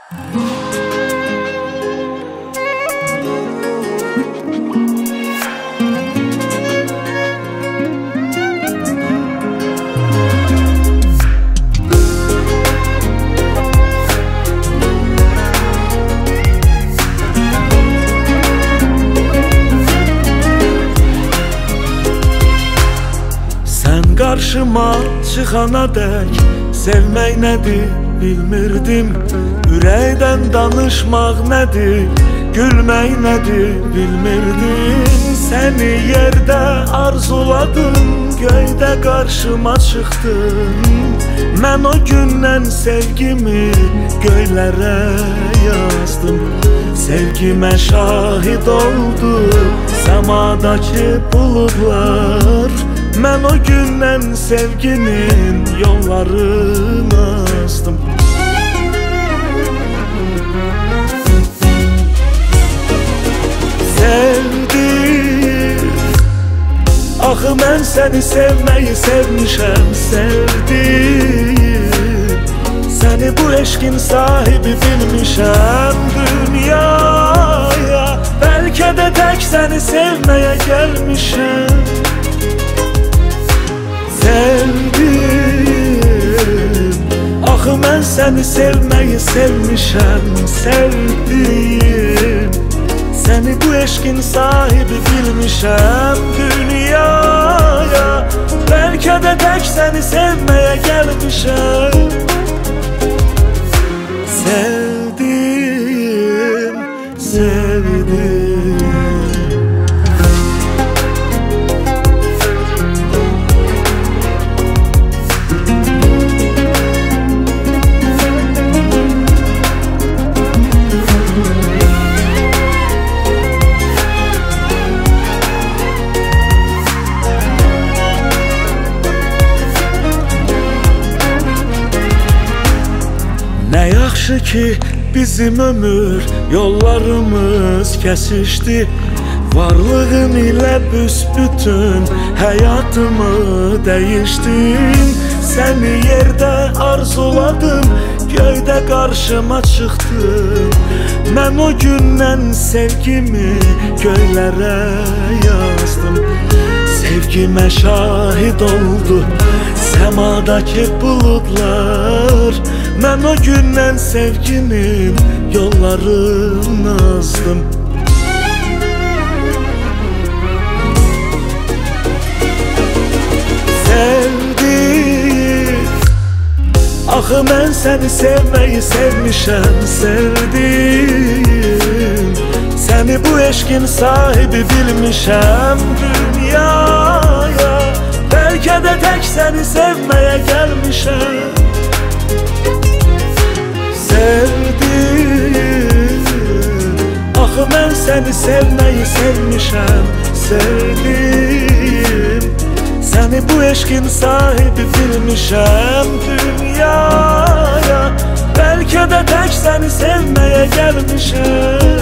Qarşıma çıxana dək sevmək nədir bilmirdim. Ürəkdən danışmaq nədir, gülmək nədir bilmirdim. Səni yerdə arzuladım, göydə qarşıma çıxdın. Mən o gündən sevgimi göylərə yazdım. Sevgimə şahid oldu səmadakı buludlar. Mən o gündən sevginin yollarını azdım. Sevdim, axı mən səni sevməyi sevmişəm. Sevdim, səni bu eşqin sahibi bilmişəm. Dünyaya bəlkə də tək səni sevməyə gəlmişəm. Sevdim, axı mən səni sevməyi sevmişəm. Sevdim, səni bu eşqin sahibi bilmişəm. Dünyaya bəlkə də tək səni sevməyə gəlmişəm. Sevdim, sevdim. Nə yaxşı ki bizim ömür yollarımız kəsişdi. Varlığın ilə büsbütün həyatımı dəyişdin. Səni yerdə arzuladım, göydə qarşıma çıxdın. Mən o gündən sevgimi göylərə yazdım. Sevgimə şahid oldu səmadakı buludlar. Mən o gündən sevginin yollarını azdım. Sevdim, axı mən səni sevməyi sevmişəm. Sevdim, səni bu eşqin sahibi bilmişəm. Dünyaya bəlkə də tək səni sevməyə gəlmişəm. Sevdim, axı mən səni sevməyi sevmişəm. Sevdim, səni bu eşqin sahibi bilmişəm. Dünyaya bəlkə də tək səni sevməyə gəlmişəm.